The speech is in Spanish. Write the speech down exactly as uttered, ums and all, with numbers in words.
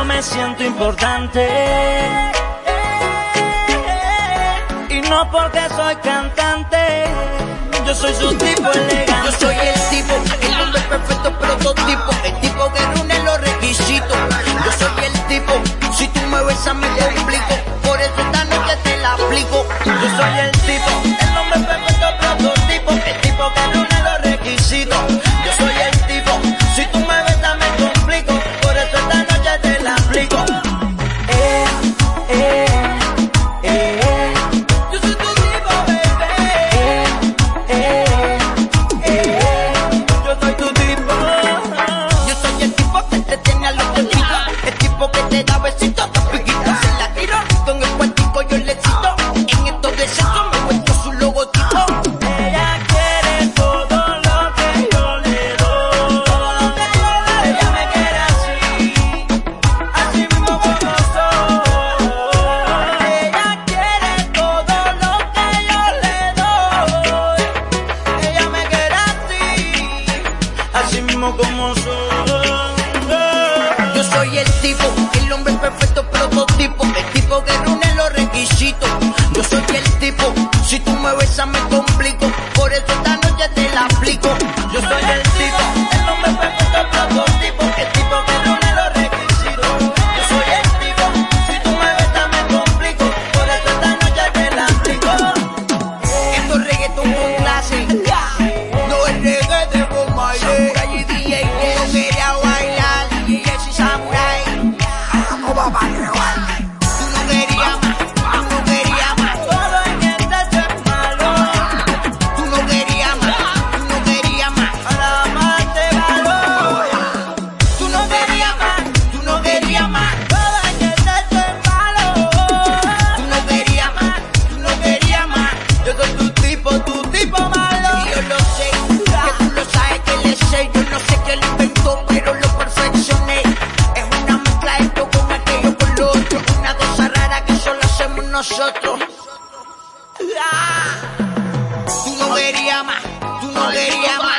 me siento importante. Y no porque soy cantante, yo soy su tipo elegante. Yo soy el tipo, el hombre perfecto prototipo, el tipo que reúne los requisitos. Yo soy el tipo, si tú me besas me complico, por eso esta noche te la aplico. Yo soy el tipo, el hombre perfecto prototipo, el tipo que reúne los requisitos. Yo soy el tipo, si tú me besas me complico, por eso esta noche te la aplico. Eh, eh, eh. Yo soy tu tipo, baby. Eh, eh, eh. Yo soy tu tipo. Yo soy el tipo que te tiene a los ojitos, el tipo que te da besitos, dos piquitos en la tiro, con el cuartico yo le cito. En estos deseos me muestro su logotipo. Ella quiere todo lo que yo le doy. Todo lo que yo le doy. Ella me quiere así, así mismo como soy. Ella quiere todo lo que yo le doy. Ella me quiere así, así mismo como soy. Yo soy el tipo, el hombre perfecto prototipo, el tipo que reúne los requisitos. Yo soy el tipo, si tú me besas me complico, por eso esta noche te la aplico. Yo soy el tipo, el hombre perfecto prototipo, el tipo que reúne los requisitos. Yo soy el tipo, si tú me besas me complico, por eso esta noche te la aplico. Esto es reggaetón con clase, no es reggaetón con baile. Samurai y D J que no quería bailar, D J y Samurai. Tú no querías más, tú no querías más, Todo en este es malo, tú no querías más, tú no querías más. para amarte valor. Tú no querías más, tú no querías más. Todo en este es malo. Tú no querías más, tú no querías más. Yo soy tu tipo, tu tipo malo. Y yo lo sé, que tú lo sabes que le sé. Yo no sé quién lo inventó, pero lo perfeccioné. Es una mezcla esto con aquello con lo otro. Una cosa rara que solo hacemos nosotros. Ah. Tú no querías más, tú no querías más.